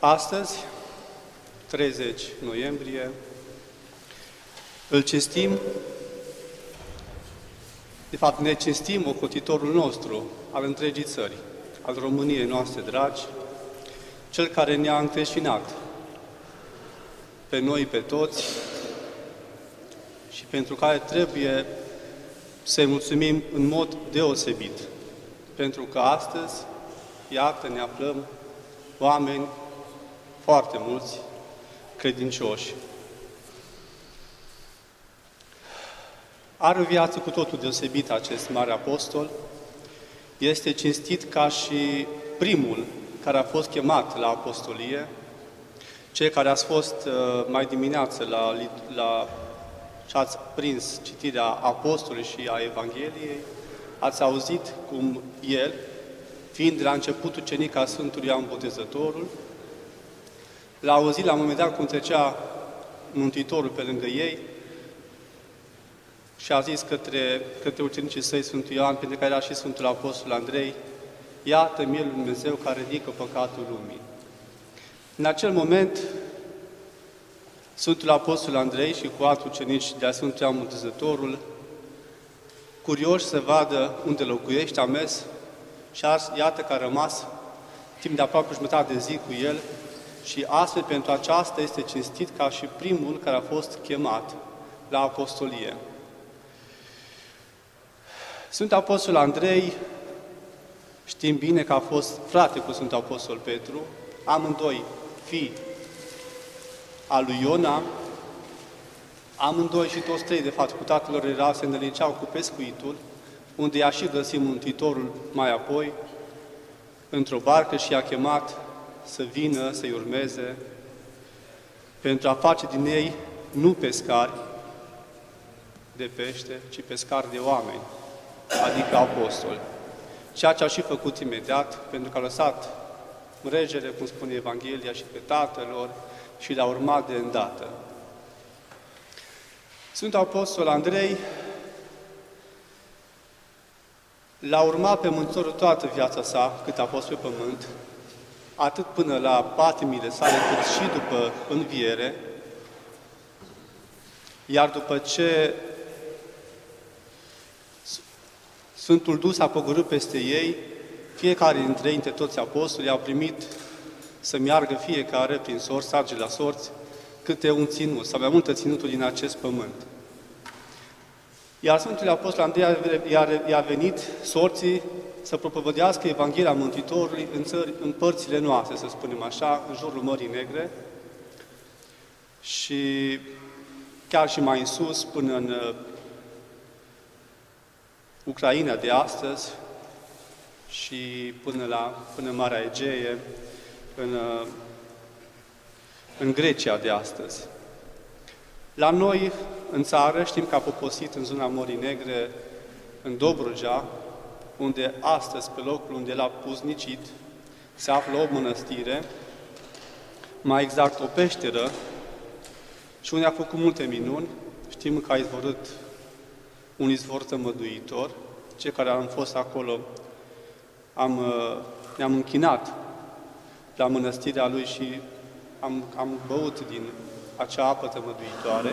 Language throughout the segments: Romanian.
Astăzi, 30 noiembrie, îl cinstim, de fapt ne cinstim ocrotitorul nostru al întregii țări, al României noastre dragi, cel care ne-a încreștinat pe noi, pe toți, și pentru care trebuie să-i mulțumim în mod deosebit. Pentru că astăzi, iată, ne aflăm oameni foarte mulți credincioși. Are o viață cu totul deosebită acest mare apostol. Este cinstit ca și primul care a fost chemat la apostolie. Cei care ați fost mai dimineață și ați prins citirea apostolului și a Evangheliei, ați auzit cum el, fiind de la început ucenic al Sfântului Ioan Botezătorul, l-a auzit la un moment dat cum trecea Mântuitorul pe lângă ei și a zis către ucenicii săi, Sfântul Ioan, pentru care era și Sfântul Apostol Andrei: iată Mielul lui Dumnezeu care ridică păcatul lumii. În acel moment, Sfântul Apostol Andrei și cu alți ucenici de la Sfântul Ioan Botezătorul, curioși să vadă unde locuiește, a mers și iată că a rămas timp de aproape jumătate de zi cu el și astfel pentru aceasta este cinstit ca și primul care a fost chemat la apostolie. Sfântul Apostol Andrei, știm bine că a fost frate cu Sfântul Apostol Petru, amândoi fii al lui Iona, amândoi și toți trei, de fapt, cu tatăl lor se îndeliceau cu pescuitul, unde i-a și găsit Mântuitorul mai apoi, într-o barcă și i-a chemat să vină, să-i urmeze, pentru a face din ei nu pescari de pește, ci pescari de oameni, adică apostoli. Ceea ce a și făcut imediat, pentru că a lăsat regele, cum spune Evanghelia, și pe tatăl lor și l-a urmat de îndată. Sfântul Apostol Andrei l-a urmat pe Mântuitorul toată viața sa, cât a fost pe pământ, atât până la patimile sale, cât și după înviere, iar după ce Sfântul Duh s-a pogorât peste ei, fiecare dintre ei, dintre toți apostolii, au primit să meargă fiecare prin sorți, sarge la sorți, câte un ținut, sau mai multe ținuturi din acest pământ. Iar Sfântul Apostol Andrei i-a venit sorții să propovădească Evanghelia Mântuitorului în părțile noastre, să spunem așa, în jurul Mării Negre și chiar și mai în sus, până în Ucraina de astăzi și până în Marea Egee, în Grecia de astăzi. La noi, în țară, știm că a poposit în zona Mării Negre, în Dobrogea, unde astăzi, pe locul unde l-a puznicit, se află o mănăstire, mai exact o peșteră, și unde a făcut multe minuni. Știm că a izvorât un izvor tămăduitor. Cei care am fost acolo ne-am închinat la mănăstirea lui și am băut din acea apă tămăduitoare.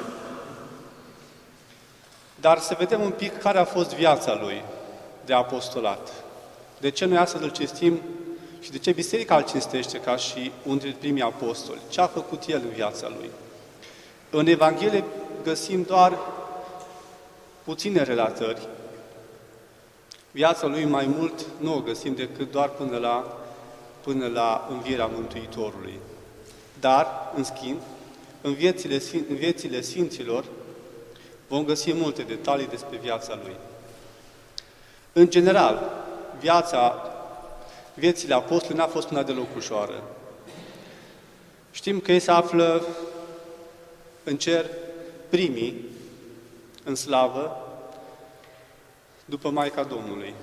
Dar să vedem un pic care a fost viața lui de apostolat. De ce noi astăzi îl cinstim și de ce Biserica îl cinstește ca și unul dintre primii apostoli? Ce a făcut el în viața lui? În Evanghelie găsim doar puține relatări. Viața lui mai mult nu o găsim decât doar până la învierea Mântuitorului. Dar, în schimb, în viețile Sfinților vom găsi multe detalii despre viața lui. În general, viețile apostolului n-a fost una deloc ușoară. Știm că ei se află în cer primii, în slavă, după Maica Domnului.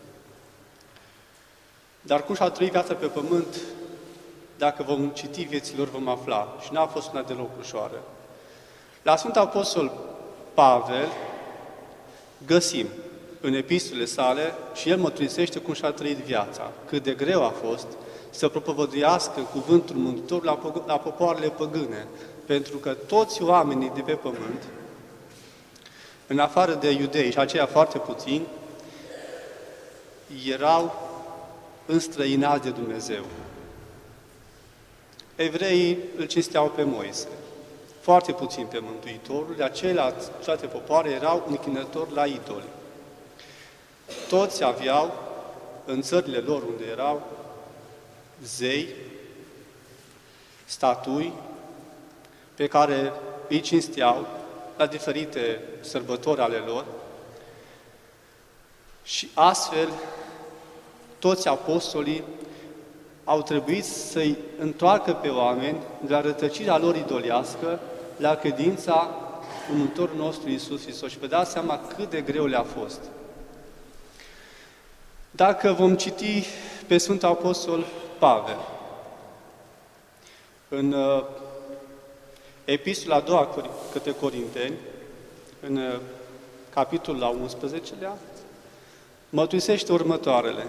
Dar cum și-a trăit viața pe pământ, dacă vom citi vieților, vom afla. Și n-a fost una deloc ușoară. La Sfântul Apostol Pavel găsim în epistolele sale și el mărturisește cum și-a trăit viața, cât de greu a fost să propovăduiască cuvântul Mântuitorului la popoarele păgâne, pentru că toți oamenii de pe pământ, în afară de iudei și aceia foarte puțini, erau înstrăinați de Dumnezeu. Evreii îl cinsteau pe Moise, foarte puțin pe Mântuitorul, de celelalte popoare erau închinători la idoli. Toți aveau, în țările lor unde erau, zei, statui, pe care îi cinsteau la diferite sărbători ale lor și astfel toți apostolii au trebuit să-i întoarcă pe oameni de la rătăcirea lor idoliască la credința în Mântuitorul nostru Iisus Hristos. Și vă dați seama cât de greu le-a fost. Dacă vom citi pe Sfântul Apostol Pavel, în Epistola a doua către Corinteni, în capitolul al 11-lea, mărturisește următoarele.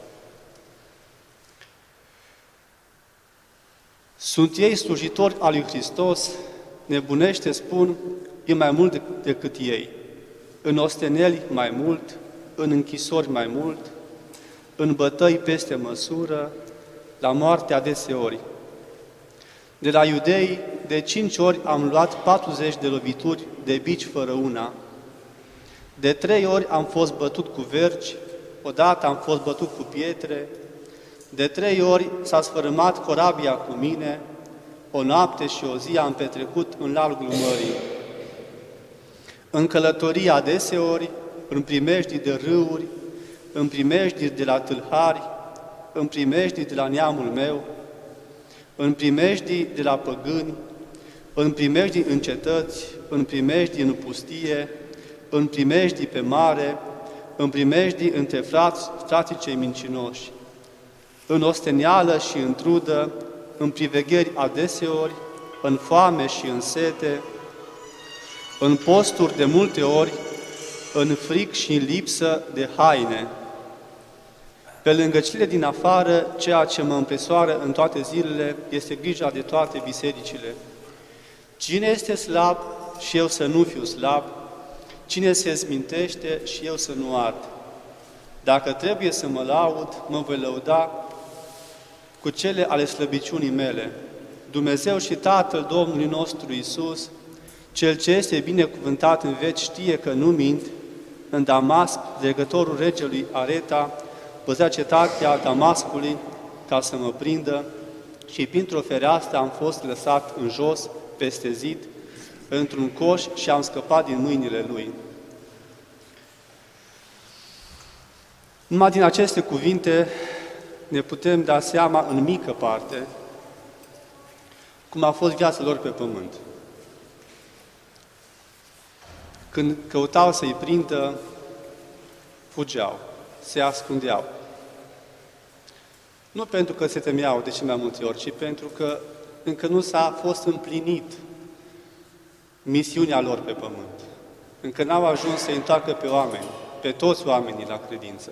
Sunt ei slujitori al lui Hristos, nebunește spun, e mai mult decât ei. În osteneli mai mult, în închisori mai mult, în bătăi peste măsură, la moarte adeseori. De la iudei, de 5 ori am luat 40 de lovituri de bici fără una. De 3 ori am fost bătut cu vergi, odată am fost bătut cu pietre, de 3 ori s-a sfărâmat corabia cu mine, o noapte și o zi am petrecut în largul mării. În călătorie adeseori, în primejdii de râuri, în primejdii de la tâlhari, în primejdii de la neamul meu, în primejdii de la păgâni, în primejdii în cetăți, în primejdii în pustie, în primejdii pe mare, în primejdii între frații cei mincinoși, în ostenială și în trudă, în privegheri adeseori, în foame și în sete, în posturi de multe ori, în fric și în lipsă de haine. Pe lângă cele din afară, ceea ce mă împresoară în toate zilele este grija de toate bisericile. Cine este slab și eu să nu fiu slab, cine se zmintește și eu să nu ard. Dacă trebuie să mă laud, mă voi lăuda cu cele ale slăbiciunii mele. Dumnezeu și Tatăl Domnului nostru Iisus, Cel ce este binecuvântat în veci, știe că nu mint. În Damasc, dregătorul regelui Areta păzea cetatea Damascului ca să mă prindă și printr-o fereastră am fost lăsat în jos, peste zid, într-un coș și am scăpat din mâinile lui. Numai din aceste cuvinte ne putem da seama în mică parte cum a fost viața lor pe pământ. Când căutau să-i prindă, fugeau, se ascundeau. Nu pentru că se temeau de cele mai multe ori, ci pentru că încă nu s-a fost împlinit misiunea lor pe pământ. Încă n-au ajuns să întoarcă pe oameni, pe toți oamenii la credință.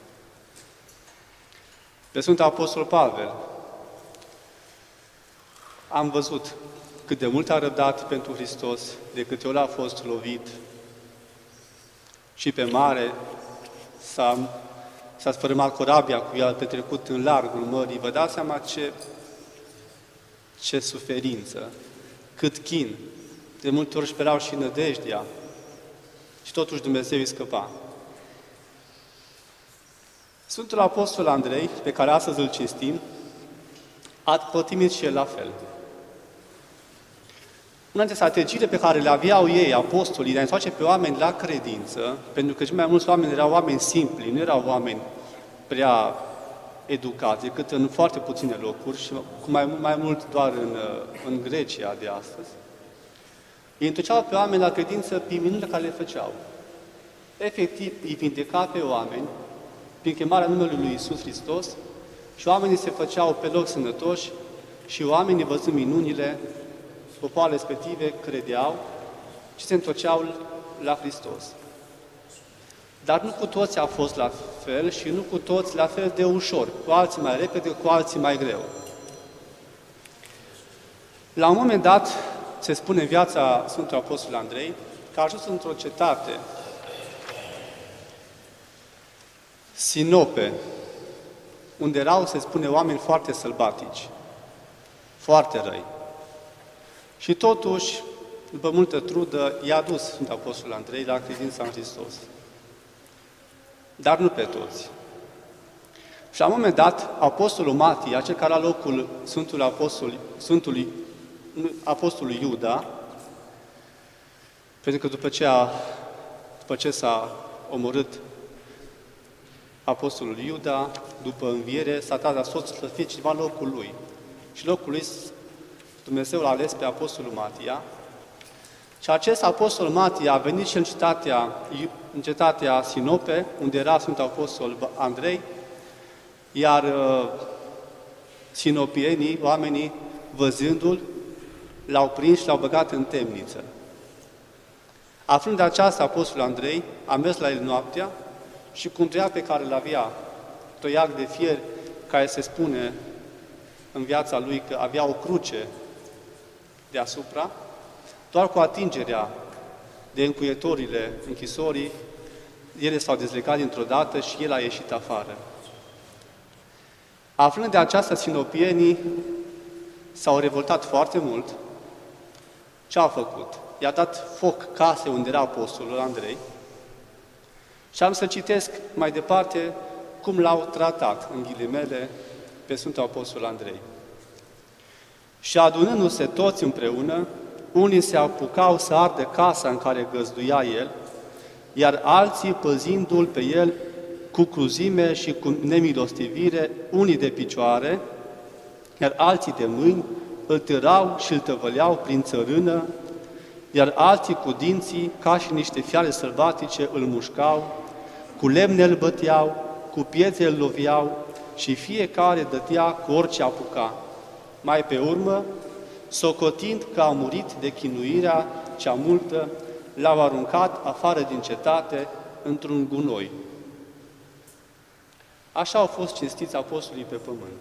Pe Sfântul Apostol Pavel am văzut cât de mult a răbdat pentru Hristos, de câte ori a fost lovit și pe mare s-a sfărâmat corabia cu el, petrecut în largul mării. Vă dați seama ce suferință, cât chin. De multe ori sperau și nădejdea și totuși Dumnezeu îi scăpa. Sfântul Apostol Andrei, pe care astăzi îl cinstim, a pătimit și el la fel. Una dintre strategiile pe care le aveau ei, apostolii, de a întoarce pe oameni la credință, pentru că cei mai mulți oameni erau oameni simpli, nu erau oameni prea educați, decât în foarte puține locuri și cu mai mult doar în Grecia de astăzi, ei întorceau pe oameni la credință prin minunile care le făceau. Efectiv, îi vindeca pe oameni prin chemarea numelui lui Iisus Hristos și oamenii se făceau pe loc sănătoși și oamenii, văzând minunile, popoarele respective credeau și se întorceau la Hristos. Dar nu cu toți a fost la fel și nu cu toți la fel de ușor, cu alții mai repede, cu alții mai greu. La un moment dat, se spune în viața Sfântului Apostol Andrei, că a ajuns într-o cetate, Sinope, unde erau, se spune, oameni foarte sălbatici, foarte răi. Și totuși, după multă trudă, i-a dus Sfântul Apostol Andrei la credința în Hristos. Dar nu pe toți. Și la un moment dat, Apostolul Matia, cel care a locul Sfântului Apostolului Iuda, pentru că după ce s-a omorât Apostolul Iuda, după înviere, s-a dat la soț să fie cineva în locul lui. Și locul lui Dumnezeu l-a ales pe Apostolul Matia. Și acest Apostol Matia a venit și în cetatea Sinope, unde era Sfântul Apostol Andrei, iar sinopienii, oamenii, văzându-l, l-au prins și l-au băgat în temniță. Aflând de aceasta, Apostolul Andrei a mers la el noaptea și cu un toiac pe care îl avea, toiac de fier, care se spune în viața lui că avea o cruce deasupra, doar cu atingerea de încuietorile închisorii, ele s-au dezlegat dintr-o dată și el a ieșit afară. Aflând de aceasta, sinopienii s-au revoltat foarte mult. Ce au făcut? I-a dat foc case unde era Apostolul Andrei și am să citesc mai departe cum l-au tratat, în ghilimele, pe Sfântul Apostol Andrei. Și adunându-se toți împreună, unii se apucau să ardă casa în care găzduia el, iar alții, păzindu-l pe el cu cruzime și cu nemilostivire, unii de picioare, iar alții de mâini, îl târau și îl tăvăleau prin țărână, iar alții cu dinții, ca și niște fiare sălbatice, îl mușcau, cu lemne îl băteau, cu pietre îl loveau și fiecare dătea cu orice apuca. Mai pe urmă, socotind că a murit de chinuirea cea multă, l-au aruncat afară din cetate într-un gunoi. Așa au fost cinstiți apostolii pe pământ.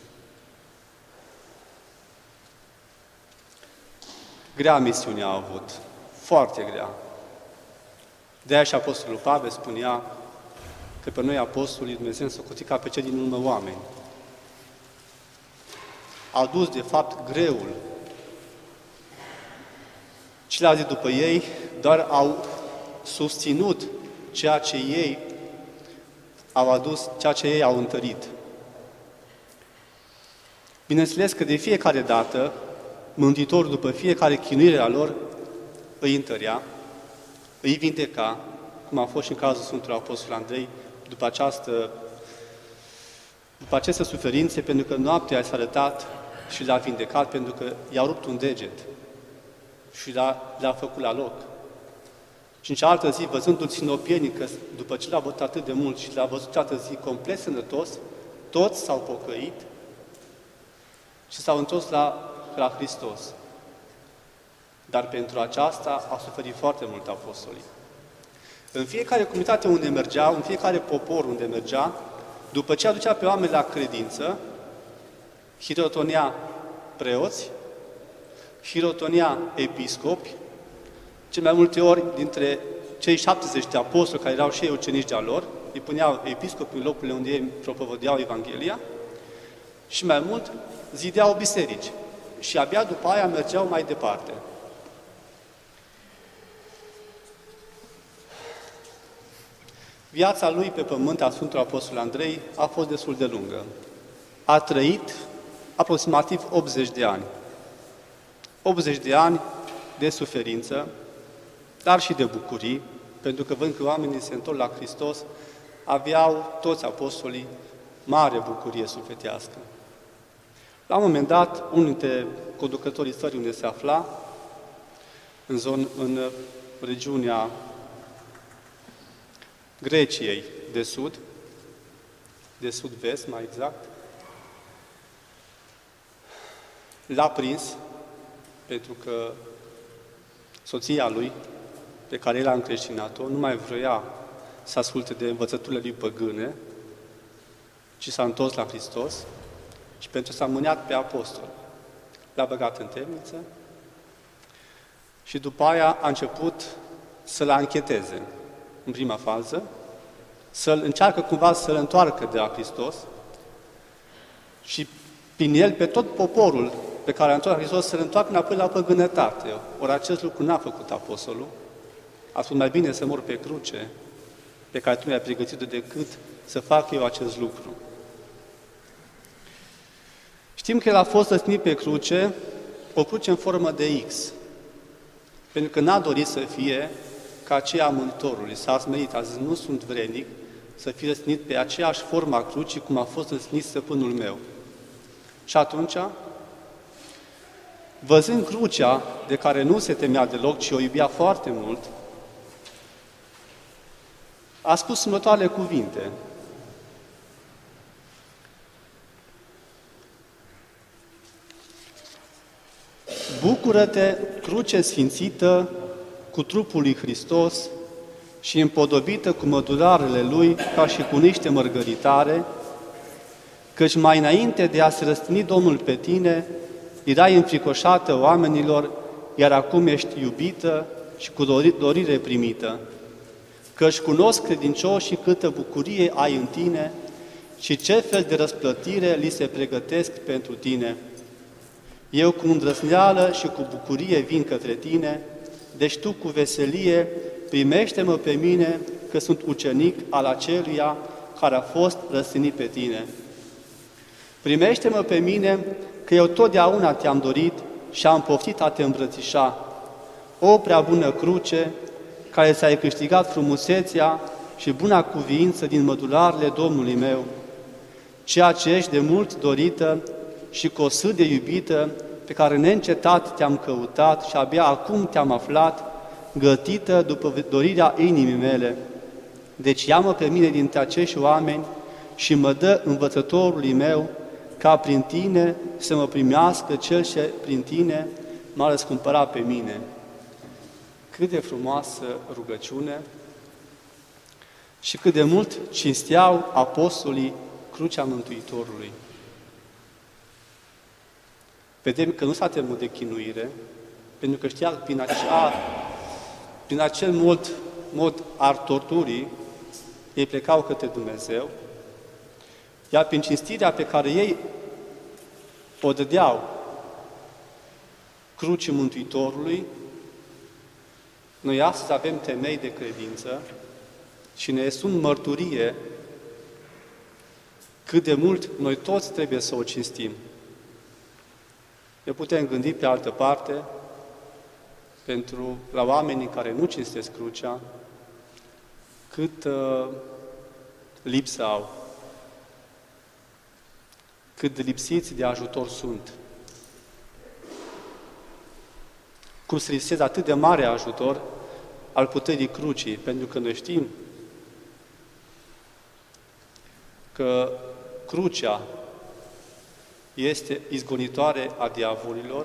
Grea misiune a avut, foarte grea. De-aia și Apostolul Pavel spunea că pe noi apostolii Dumnezeu s-o cotit ca pe cei din urmă oameni. Au dus, de fapt, greul. Ceilalți după ei doar au susținut ceea ce ei au adus, ceea ce ei au întărit. Bineînțeles că de fiecare dată, Mântuitorul, după fiecare chinuire a lor, îi întărea, îi vindeca, cum a fost și în cazul Sfântului Apostol Andrei, după aceste suferințe, pentru că noaptea s-a arătat și l-a vindecat, pentru că i-a rupt un deget și l-a făcut la loc. Și în cealaltă zi, văzându-l sinopienii, că după ce l-a bătut atât de mult și l-a văzut cealaltă zi complet sănătos, toți s-au pocăit și s-au întors la Hristos. Dar pentru aceasta au suferit foarte mult apostolii. În fiecare comunitate unde mergeau, în fiecare popor unde mergea, după ce aducea pe oameni la credință, hirotonea preoți, hirotonea episcopi, cel mai multe ori dintre cei 70 de apostoli care erau și ei ucenici de-a lor, îi puneau episcopi în locurile unde ei propovădeau Evanghelia și mai mult zideau biserici și abia după aia mergeau mai departe. Viața lui pe pământ, a Sfântului Apostol Andrei, a fost destul de lungă. A trăit aproximativ 80 de ani. 80 de ani de suferință, dar și de bucurii, pentru că vând că oamenii se întorc la Hristos, aveau toți apostolii mare bucurie sufletească. La un moment dat, unul dintre conducătorii țării unde se afla, în regiunea Greciei de sud-vest mai exact, l-a prins pentru că soția lui, pe care el a încreștinat-o, nu mai vroia să asculte de învățăturile lui păgâne, ci s-a întors la Hristos și pentru s-a mâniat pe apostol. L-a băgat în temniță și după aia a început să-l ancheteze în prima fază, să-l încearcă cumva să-l întoarcă de la Hristos și prin el pe tot poporul pe care a întors la Hristos să-l întoarcă înapoi la păgânătate. Ori acest lucru n-a făcut apostolul. A spus mai bine să mor pe cruce, pe care tu mi-ai pregătit-o, decât să fac eu acest lucru. Știm că el a fost răstignit pe cruce, o cruce în formă de X, pentru că n-a dorit să fie ca aceea a Mântuitorului. S-a smerit, a zis, nu sunt vrednic să fie răstignit pe aceeași formă a crucii cum a fost răstignit stăpânul meu. Și atunci, văzând crucea de care nu se temea deloc, ci o iubea foarte mult, a spus următoarele cuvinte. Bucură-te, cruce sfințită, cu trupul lui Hristos și împodobită cu mădularele Lui ca și cu niște mărgăritare, căci mai înainte de a se răstigni Domnul pe tine, erai înfricoșată oamenilor, iar acum ești iubită și cu dorire primită. Căci cunosc credincioșii câtă bucurie ai în tine și ce fel de răsplătire li se pregătesc pentru tine. Eu cu îndrăzneală și cu bucurie vin către tine, deci tu cu veselie primește-mă pe mine, că sunt ucenic al aceluia care a fost răstignit pe tine. Primește-mă pe mine, că eu totdeauna te-am dorit și am poftit a te îmbrățișa. O prea bună cruce, care ți-ai câștigat frumusețea și buna cuviință din mădularele Domnului meu, ceea ce ești de mult dorită și cu o sât de iubită, pe care neîncetat te-am căutat și abia acum te-am aflat, gătită după dorirea inimii mele. Deci ia-mă pe mine dintre acești oameni și mă dă învățătorului meu, ca prin tine să mă primească cel ce prin tine m-a răscumpărat pe mine. Cât de frumoasă rugăciune și cât de mult cinsteau apostolii crucea Mântuitorului. Vedem că nu s-a temut de chinuire, pentru că știa prin acel mod al torturii, ei plecau către Dumnezeu, iar prin cinstirea pe care ei o dădeau crucii Mântuitorului, noi astăzi avem temei de credință și ne sunt mărturie cât de mult noi toți trebuie să o cinstim. Ne putem gândi pe altă parte la oamenii care nu cinstesc crucea, cât lipsă au, cât de lipsiți de ajutor sunt. Cum se lipsesc atât de mare ajutor al puterii crucii, pentru că noi știm că crucea este izgonitoare a diavolilor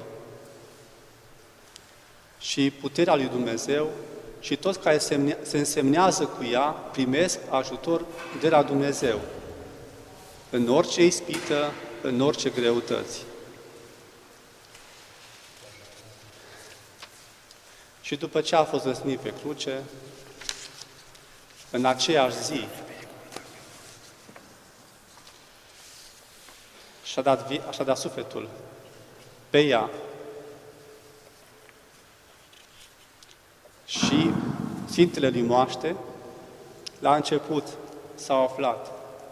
și puterea lui Dumnezeu și toți care se însemnează cu ea primesc ajutor de la Dumnezeu în orice ispită, în orice greutăți. Și după ce a fost răstignit pe cruce, în aceeași zi, și-a dat sufletul pe ea și Sfintele lui Moaște, la început s-au aflat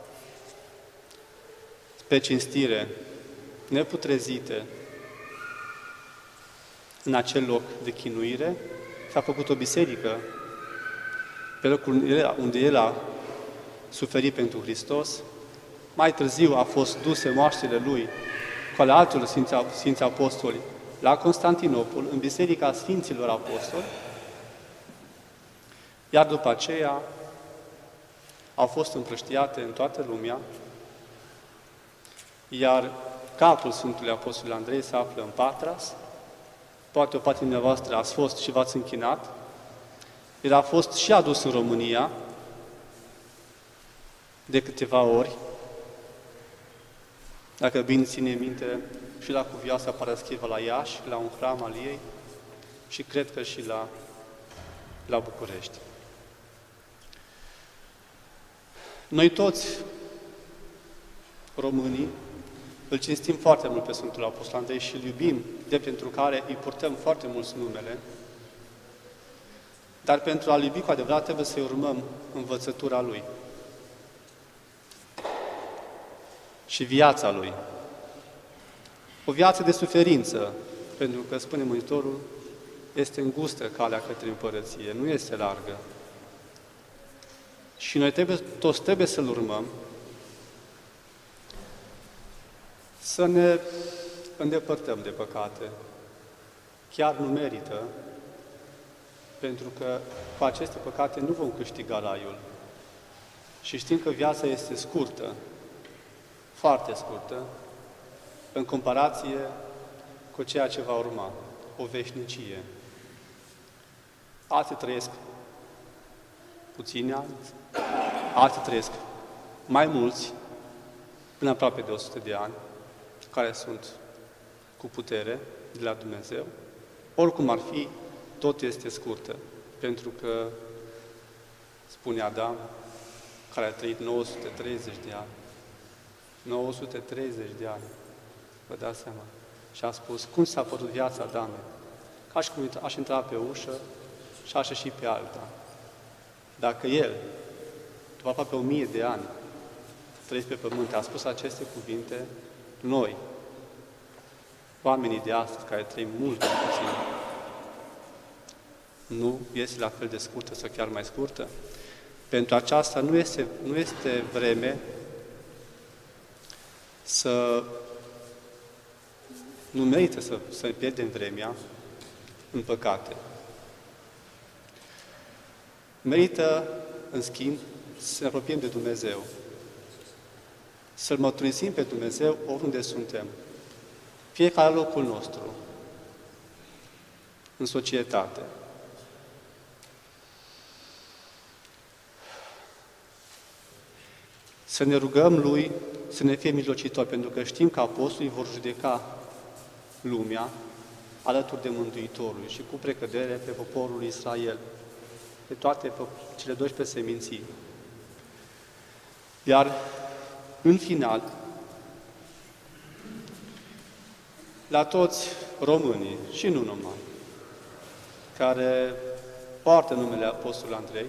pe cinstire, neputrezite, în acel loc de chinuire, s-a făcut o biserică pe locul unde el a suferit pentru Hristos. Mai târziu a fost duse moaștele lui cu ale altor Sfinți Apostoli la Constantinopol, în Biserica Sfinților Apostoli, iar după aceea au fost împrăștiate în toată lumea, iar capul Sfântului Apostol Andrei se află în Patras. Poate o parte dumneavoastră ați fost și v-ați închinat. El a fost și adus în România, de câteva ori, dacă bine ține minte, și la Cuvioasa Parascheva la Iași, la un hram al ei, și cred că și la București. Noi toți, românii, îl cinstim foarte mult pe Sfântul Apostol Andrei și îl iubim, de pentru care îi purtăm foarte mulți numele, dar pentru a-l iubi cu adevărat trebuie să-i urmăm învățătura lui și viața lui. O viață de suferință, pentru că, spune Mântuitorul, este îngustă calea către împărăție, nu este largă. Și noi toți trebuie să-l urmăm, să ne îndepărtăm de păcate. Chiar nu merită, pentru că cu aceste păcate nu vom câștiga raiul. Și știm că viața este scurtă, foarte scurtă, în comparație cu ceea ce va urma, o veșnicie. Alții trăiesc puțini ani, alții trăiesc mai mulți, până aproape de 100 de ani, care sunt cu putere de la Dumnezeu. Oricum ar fi, tot este scurtă, pentru că, spune Adam, care a trăit 930 de ani, 930 de ani, vă dați seama, și a spus, cum s-a părut viața, Adame? Ca și cum aș intra pe ușă și aș ieși pe alta. Dacă El, după aproape 1000 de ani, trăiesc pe pământ, a spus aceste cuvinte, noi, oamenii de astăzi, care trăim mult mai puțin, nu este la fel de scurtă sau chiar mai scurtă? Pentru aceasta nu este vreme nu merită să pierdem vremea în păcate. Merită, în schimb, să ne apropiem de Dumnezeu, să-L mărturisim pe Dumnezeu oriunde suntem, fiecare locul nostru, în societate. Să ne rugăm Lui să ne fie mijlocitor, pentru că știm că apostolii vor judeca lumea alături de Mântuitorul și cu precădere pe poporul Israel, pe toate cele 12 seminții. Iar, în final, la toți românii, și nu numai, care poartă numele Apostolului Andrei,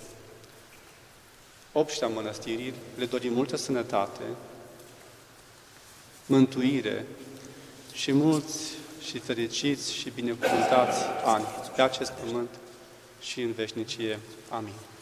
obștea mănăstirii, le dorim multă sănătate, mântuire și mulți și fericiți și binecuvântați ani pe acest pământ și în veșnicie. Amin.